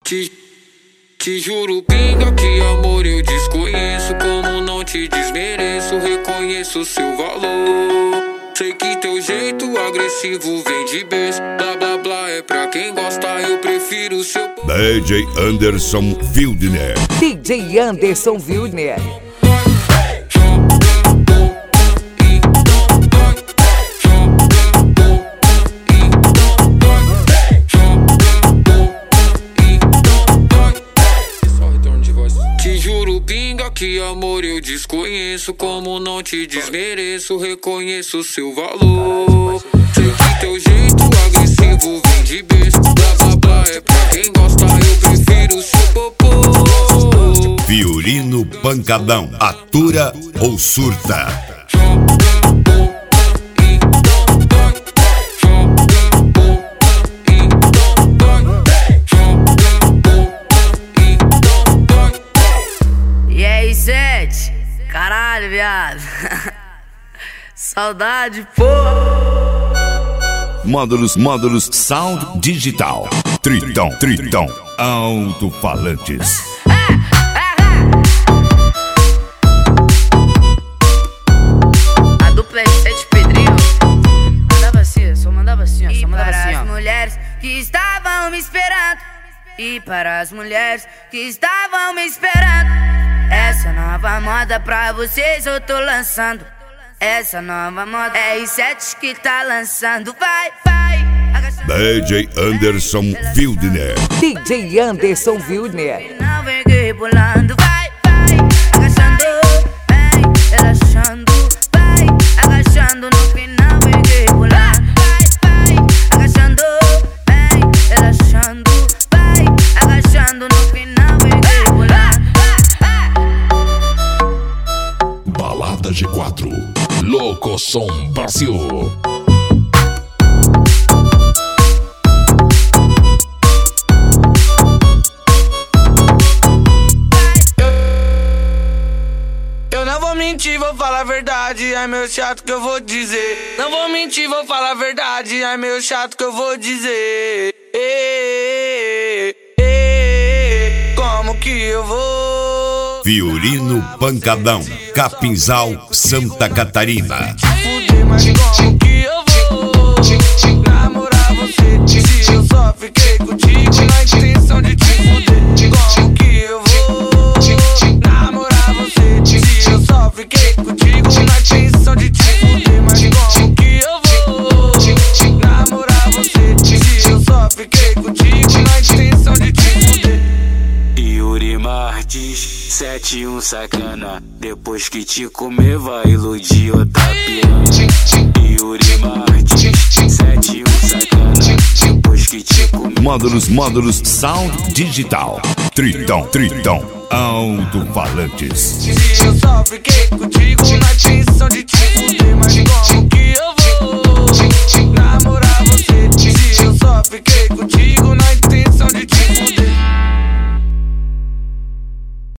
Te juro, pinga, que amor eu desconheço. Como não te desmereço, reconheço seu valor. Sei que teu jeito agressivo vem de berço. Blá blá blá é pra quem gosta, eu prefiro seu DJ Anderson Wildner. DJ Anderson Wildner. Que amor eu desconheço, como não te desmereço, reconheço seu valor. Sei que teu jeito agressivo vem de berço. Blá blá blá é pra quem gosta, eu prefiro seu popô. Violino Pancadão, atura ou surta? Caralho, viado. Saudade, pô. Módulos Sound Digital. Tritão, alto-falantes. A dupla é 7 Pedrinho. Mandava assim, só mandava assim, ó. Só mandava assim, ó. Para as mulheres que estavam me esperando. E para as mulheres que estavam me esperando. Essa nova moda pra vocês eu tô lançando. Essa nova moda é R7 que tá lançando. Vai, vai. DJ Anderson Wildner. DJ Anderson Wildner. Não vem rebolando. Vai, vai. Agachando, vem, relaxando. Vai, agachando no final vem rebolando. Vai, vai. Agachando, vem, relaxando. Vai, agachando no final vem rebolando. Balada G4, Louco Som Brasil. Eu não vou mentir, vou falar a verdade, é meio chato que eu vou dizer. Não vou mentir, vou falar a verdade, é meio chato que eu vou dizer. Como que eu vou? Violino Pancadão, Capinzal, Santa Catarina. Fuder, mas como que eu vou namorar você? Se eu só fiquei contigo na intenção de te fuder. Como que eu vou namorar você? Se eu só fiquei contigo na intenção de te fuder. Mas como que eu vou namorar você? Se eu só fiquei contigo na intenção de te fuder. Yuri Martins, 71 sacana. Depois que te comer vai iludir outra piranha. Yuri Martins, 71 sacana. Depois que te comer. Módulos Sound Digital. Tritão, alto-falantes. Se eu só fiquei contigo na intenção de te fuder. Mas como